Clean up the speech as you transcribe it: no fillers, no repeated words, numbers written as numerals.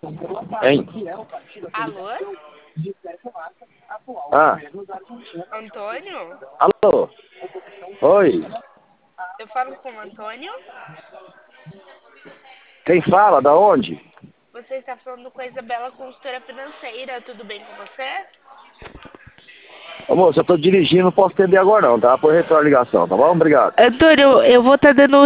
Hein? Alô? Ah, Antônio? alô? Oi? Eu falo com o Antônio? Quem fala? Da onde? Você está falando com a Isabela, consultora financeira. Tudo bem com você? Ô, moço, eu tô dirigindo, não posso atender agora não, tá? Por retorno a ligação, tá bom? Obrigado. Antônio, eu vou estar dando